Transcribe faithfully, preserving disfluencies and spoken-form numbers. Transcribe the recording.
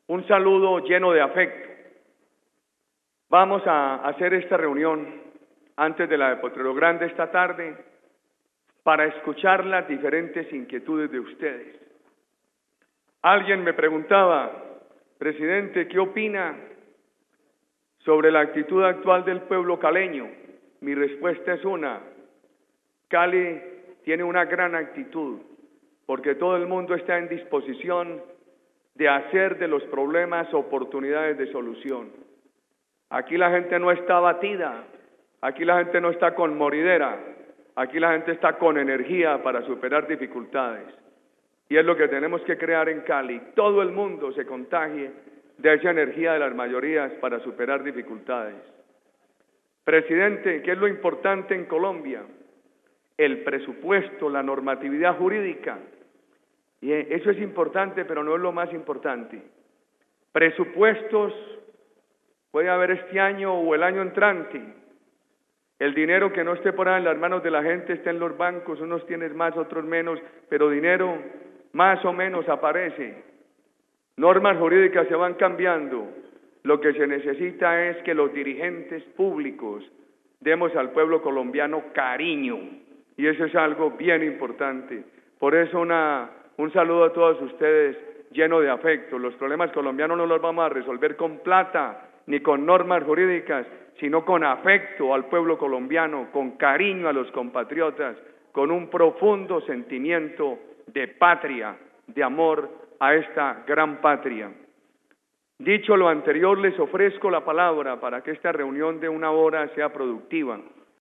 un saludo lleno de afecto. Vamos a hacer esta reunión antes de la de Potrero Grande esta tarde para escuchar las diferentes inquietudes de ustedes. Alguien me preguntaba, presidente, ¿qué opina sobre la actitud actual del pueblo caleño? Mi respuesta es una: Cali tiene una gran actitud, porque todo el mundo está en disposición de hacer de los problemas oportunidades de solución. Aquí la gente no está abatida, aquí la gente no está con moridera, aquí la gente está con energía para superar dificultades. Y es lo que tenemos que crear en Cali. Todo el mundo se contagie de esa energía de las mayorías para superar dificultades. Presidente, ¿qué es lo importante en Colombia? El presupuesto, la normatividad jurídica. Y eso es importante, pero no es lo más importante. Presupuestos puede haber este año o el año entrante. El dinero que no esté por ahí en las manos de la gente está en los bancos, unos tienen más, otros menos, pero dinero más o menos aparece. Normas jurídicas se van cambiando. Lo que se necesita es que los dirigentes públicos demos al pueblo colombiano cariño, y eso es algo bien importante. Por eso una, un saludo a todos ustedes lleno de afecto. Los problemas colombianos no los vamos a resolver con plata ni con normas jurídicas, sino con afecto al pueblo colombiano, con cariño a los compatriotas, con un profundo sentimiento de patria, de amor a esta gran patria. Dicho lo anterior, les ofrezco la palabra para que esta reunión de una hora sea productiva.